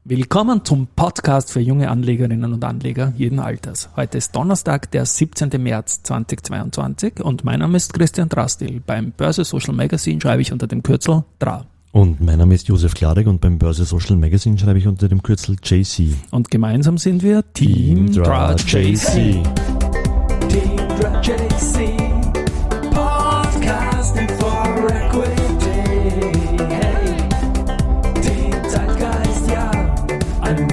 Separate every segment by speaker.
Speaker 1: Willkommen zum Podcast für junge Anlegerinnen und Anleger jeden Alters. Heute ist Donnerstag, der 17. März 2022 und mein Name ist Christian Drastil. Beim Börse Social Magazine schreibe ich unter dem Kürzel DRA.
Speaker 2: Und mein Name ist Josef Klarek und beim Börse Social Magazine schreibe ich unter dem Kürzel JC.
Speaker 1: Und gemeinsam sind wir Team DRA JC.
Speaker 3: Team DRA JC, Podcasting for Equity. Hey, Team Zeitgeist, ja, ein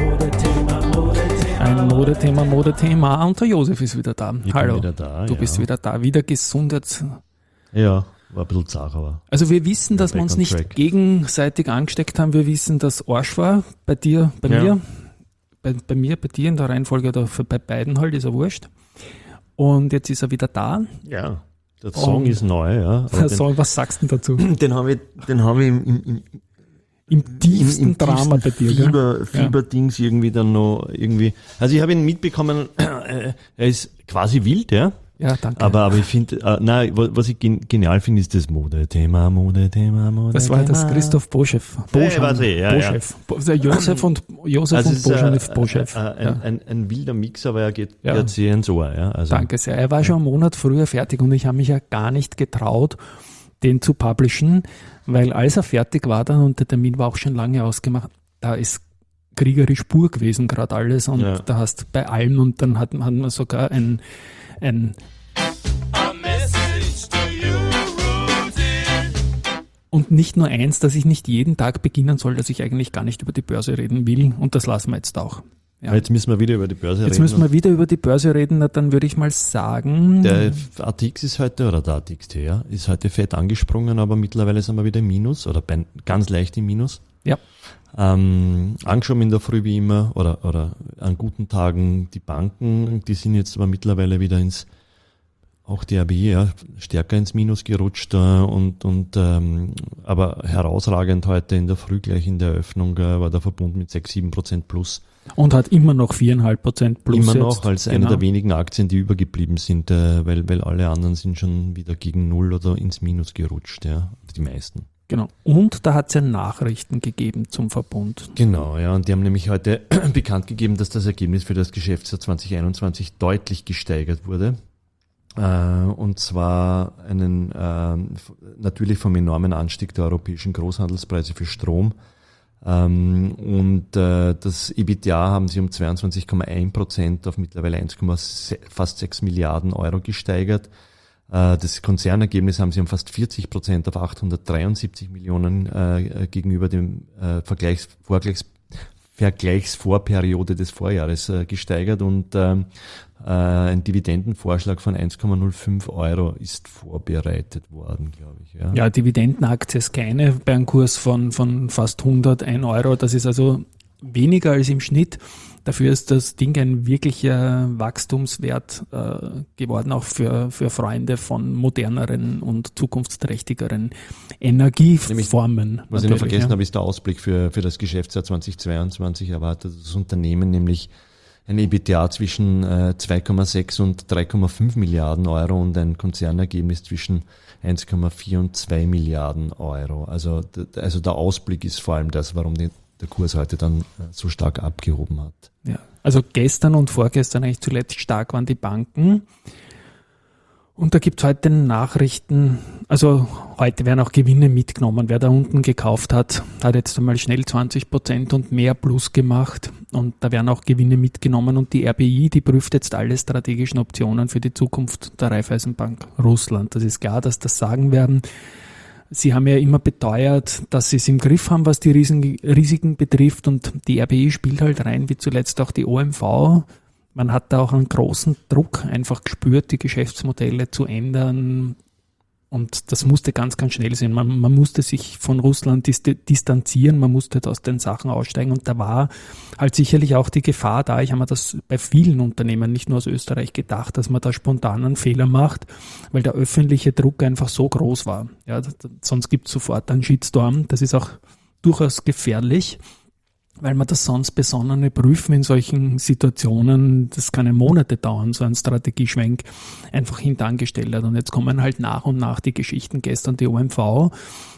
Speaker 1: Modethema. Und der Josef ist wieder da.
Speaker 2: Ich
Speaker 1: Hallo,
Speaker 2: bin wieder da,
Speaker 1: du bist wieder da, wieder gesund jetzt.
Speaker 2: Ja, war ein bisschen zart, aber...
Speaker 1: Also wir wissen, dass wir
Speaker 2: back
Speaker 1: uns
Speaker 2: on
Speaker 1: nicht
Speaker 2: track.
Speaker 1: gegenseitig angesteckt haben. Wir wissen, dass Arsch war. Bei dir, bei mir. Bei mir, bei dir in der Reihenfolge oder bei beiden halt, ist er wurscht. Und jetzt ist er wieder da.
Speaker 2: Ja, der Song ist neu, ja. Aber
Speaker 1: So, was sagst du denn dazu?
Speaker 2: den habe ich
Speaker 1: Im tiefsten Drama bei dir, gell?
Speaker 2: Fieberdings irgendwie dann noch irgendwie... Also ich habe ihn mitbekommen, er ist quasi wild, ja.
Speaker 1: Ja, danke.
Speaker 2: Aber ich finde, was ich genial finde, ist das Modethema.
Speaker 1: Das war das Christoph Boschef. Boschef. Josef und Boschef.
Speaker 2: Ein wilder Mix, aber er geht sehr ins Ohr. Ja? Also,
Speaker 1: Danke sehr. Er war schon einen Monat früher fertig und ich habe mich ja gar nicht getraut, den zu publishen, weil als er fertig war dann und der Termin war auch schon lange ausgemacht, da ist kriegerisch pur gewesen gerade alles und da hast bei allem und dann hatten wir sogar ein und nicht nur eins, dass ich nicht jeden Tag beginnen soll, dass ich eigentlich gar nicht über die Börse reden will und das lassen wir jetzt auch. Ja.
Speaker 2: Jetzt müssen wir wieder über die Börse reden.
Speaker 1: Jetzt müssen wir wieder über die Börse reden, dann würde ich mal sagen...
Speaker 2: Der ATX ist heute, oder der ATXT, ja, ist heute fett angesprungen, aber mittlerweile sind wir wieder im Minus oder ganz leicht im Minus.
Speaker 1: Ja.
Speaker 2: Angeschoben in der Früh wie immer oder an guten Tagen die Banken, die sind jetzt aber mittlerweile wieder auch die RBI, stärker ins Minus gerutscht aber herausragend heute in der Früh gleich in der Eröffnung war der Verbund mit 6-7% plus.
Speaker 1: Und hat immer noch 4,5% plus.
Speaker 2: Immer
Speaker 1: jetzt.
Speaker 2: noch als eine der wenigen Aktien, die übergeblieben sind, weil alle anderen sind schon wieder gegen Null oder ins Minus gerutscht, ja, die meisten.
Speaker 1: Genau. Und da hat es ja Nachrichten gegeben zum Verbund.
Speaker 2: Genau, ja, und die haben nämlich heute bekannt gegeben, dass das Ergebnis für das Geschäftsjahr 2021 deutlich gesteigert wurde. Und zwar natürlich vom enormen Anstieg der europäischen Großhandelspreise für Strom. Das EBITDA haben sie um 22,1% auf mittlerweile fast 6 Milliarden Euro gesteigert. Das Konzernergebnis haben sie um fast 40% auf 873 Millionen gegenüber dem Vergleichsvorperiode des Vorjahres gesteigert und ein Dividendenvorschlag von 1,05 Euro ist vorbereitet worden, glaube ich.
Speaker 1: Ja, Dividendenaktie ist keine bei einem Kurs von fast 101 Euro. Das ist also weniger als im Schnitt. Dafür ist das Ding ein wirklicher Wachstumswert geworden, auch für Freunde von moderneren und zukunftsträchtigeren Energieformen.
Speaker 2: Was ich noch vergessen habe, ist der Ausblick für das Geschäftsjahr 2022. Erwartet das Unternehmen nämlich ein EBITDA zwischen 2,6 und 3,5 Milliarden Euro und ein Konzernergebnis zwischen 1,4 und 2 Milliarden Euro. Also der Ausblick ist vor allem das, warum der Kurs heute dann so stark abgehoben hat.
Speaker 1: Ja, also gestern und vorgestern eigentlich zuletzt stark waren die Banken. Und da gibt es heute Nachrichten, also heute werden auch Gewinne mitgenommen. Wer da unten gekauft hat, hat jetzt einmal schnell 20% und mehr plus gemacht. Und da werden auch Gewinne mitgenommen. Und die RBI, die prüft jetzt alle strategischen Optionen für die Zukunft der Raiffeisenbank Russland. Das ist klar, dass das sagen werden. Sie haben ja immer beteuert, dass sie es im Griff haben, was die Risiken betrifft. Und die RBI spielt halt rein, wie zuletzt auch die OMV. Man hat da auch einen großen Druck einfach gespürt, die Geschäftsmodelle zu ändern. Und das musste ganz, ganz schnell sein. Man musste sich von Russland distanzieren, man musste aus den Sachen aussteigen. Und da war halt sicherlich auch die Gefahr da. Ich habe mir das bei vielen Unternehmen, nicht nur aus Österreich, gedacht, dass man da spontan einen Fehler macht, weil der öffentliche Druck einfach so groß war. Ja, sonst gibt es sofort einen Shitstorm. Das ist auch durchaus gefährlich, weil man das sonst besonnene Prüfen in solchen Situationen, das kann ja Monate dauern, so ein Strategieschwenk, einfach hintangestellt hat. Und jetzt kommen halt nach und nach die Geschichten. Gestern die OMV,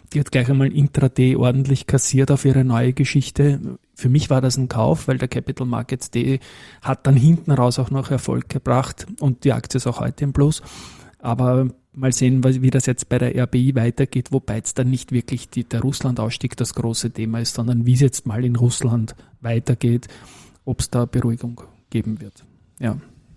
Speaker 1: Die hat gleich einmal intraday ordentlich kassiert auf ihre neue Geschichte. Für mich war das ein Kauf, weil der Capital Markets Day hat dann hinten raus auch noch Erfolg gebracht und die Aktie ist auch heute im Plus. Aber mal sehen, wie das jetzt bei der RBI weitergeht, wobei jetzt dann nicht wirklich der Russland-Ausstieg das große Thema ist, sondern wie es jetzt mal in Russland weitergeht, ob es da Beruhigung geben wird. Ja.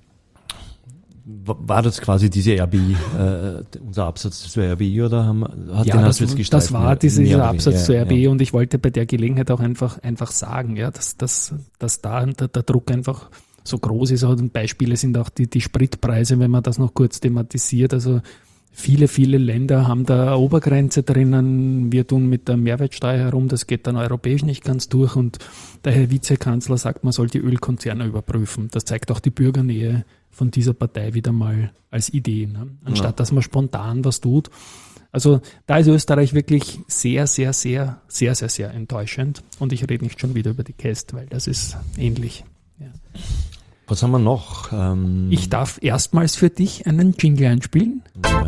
Speaker 2: War das quasi diese RBI, unser Absatz zur RBI oder hat
Speaker 1: Ja,
Speaker 2: den
Speaker 1: das,
Speaker 2: jetzt gestreift?
Speaker 1: das war dieser Absatz zur RBI
Speaker 2: ja.
Speaker 1: und ich wollte bei der Gelegenheit auch einfach sagen, ja, dass da der Druck einfach so groß ist. Und Beispiele sind auch die Spritpreise, wenn man das noch kurz thematisiert. Also viele Länder haben da eine Obergrenze drinnen. Wir tun mit der Mehrwertsteuer herum, das geht dann europäisch nicht ganz durch. Und der Herr Vizekanzler sagt, man soll die Ölkonzerne überprüfen. Das zeigt auch die Bürgernähe von dieser Partei wieder mal als Idee, ne? Anstatt dass man spontan was tut. Also da ist Österreich wirklich sehr enttäuschend. Und ich rede nicht schon wieder über die Käst, weil das ist ähnlich. Ja.
Speaker 2: Was haben wir noch?
Speaker 1: Ich darf erstmals für dich einen Jingle einspielen.
Speaker 2: Ja.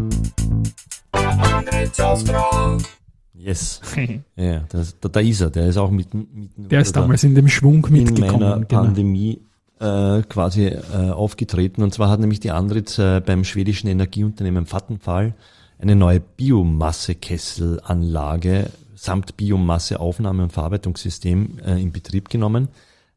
Speaker 2: Yes. Ja, da ist er. Der ist auch mitten
Speaker 1: Der ist damals in dem Schwung
Speaker 2: in
Speaker 1: mitgekommen.
Speaker 2: meiner Pandemie quasi aufgetreten. Und zwar hat nämlich die Andritz beim schwedischen Energieunternehmen Vattenfall eine neue Biomassekesselanlage samt Biomasseaufnahme- und Verarbeitungssystem in Betrieb genommen.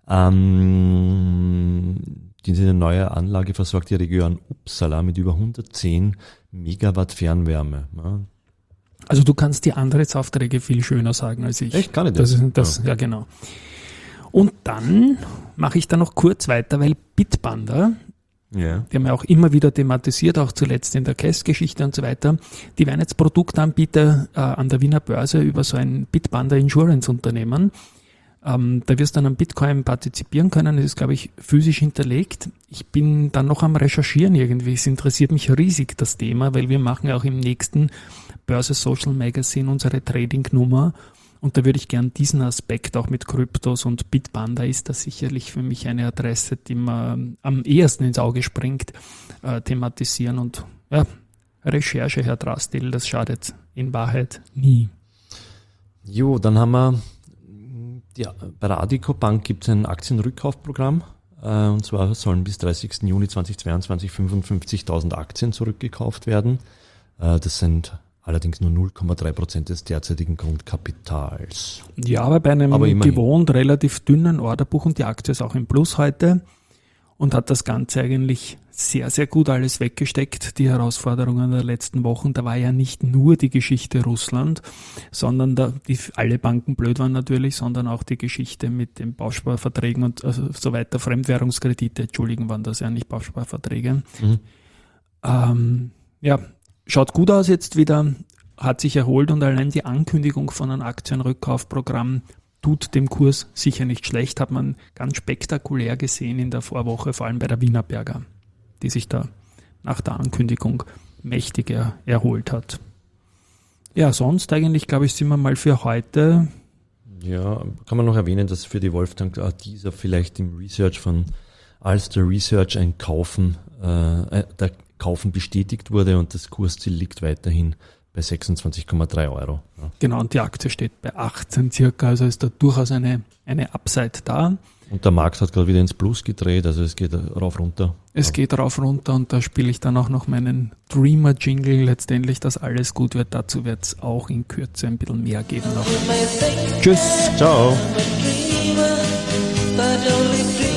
Speaker 2: Diese neue Anlage versorgt die Region Uppsala mit über 110 Megawatt Fernwärme. Ja.
Speaker 1: Also du kannst die Andritz-Aufträge viel schöner sagen als ich.
Speaker 2: Echt? Kann ich
Speaker 1: das?
Speaker 2: das?
Speaker 1: Ja, genau. Und dann mache ich da noch kurz weiter, weil Bitpanda,
Speaker 2: Ja.
Speaker 1: die haben ja auch immer wieder thematisiert, auch zuletzt in der Käst-Geschichte und so weiter, die werden jetzt Produktanbieter an der Wiener Börse über so ein Bitpanda Insurance Unternehmen. Da wirst du dann am Bitcoin partizipieren können. Das ist, glaube ich, physisch hinterlegt. Ich bin dann noch am Recherchieren irgendwie. Es interessiert mich riesig, das Thema, weil wir machen ja auch im nächsten Börse Social Magazine unsere Trading-Nummer. Und da würde ich gern diesen Aspekt auch mit Kryptos und Bitpanda ist das sicherlich für mich eine Adresse, die mir am ehesten ins Auge springt, thematisieren. Und ja, Recherche, Herr Drastil, das schadet in Wahrheit nie.
Speaker 2: Jo, dann haben wir bei der Addiko Bank gibt es ein Aktienrückkaufprogramm. Und zwar sollen bis 30. Juni 2022 55.000 Aktien zurückgekauft werden. Das sind allerdings nur 0,3% des derzeitigen Grundkapitals.
Speaker 1: Ja, aber bei einem gewohnt relativ dünnen Orderbuch und die Aktie ist auch im Plus heute und hat das Ganze eigentlich sehr, sehr gut alles weggesteckt, die Herausforderungen der letzten Wochen. Da war ja nicht nur die Geschichte Russland, sondern alle Banken blöd waren natürlich, sondern auch die Geschichte mit den Bausparverträgen und so weiter, Fremdwährungskredite, waren das ja nicht Bausparverträge. Ja, schaut gut aus jetzt wieder, hat sich erholt und allein die Ankündigung von einem Aktienrückkaufprogramm tut dem Kurs sicher nicht schlecht, hat man ganz spektakulär gesehen in der Vorwoche, vor allem bei der Wienerberger, die sich da nach der Ankündigung mächtig erholt hat. Ja, sonst eigentlich, glaube ich, sind wir mal für heute.
Speaker 2: Ja, kann man noch erwähnen, dass für die Wolfgang dieser vielleicht im Research von Alster Research der Kaufen bestätigt wurde und das Kursziel liegt weiterhin bei 26,3 Euro. Ja.
Speaker 1: Genau, und die Aktie steht bei 18 circa, also ist da durchaus eine Upside da.
Speaker 2: Und der Markt hat gerade wieder ins Plus gedreht, also es geht rauf runter.
Speaker 1: Es geht rauf runter und da spiele ich dann auch noch meinen Dreamer-Jingle letztendlich, dass alles gut wird. Dazu wird es auch in Kürze ein bisschen mehr geben noch. Tschüss.
Speaker 2: Ciao.
Speaker 3: But only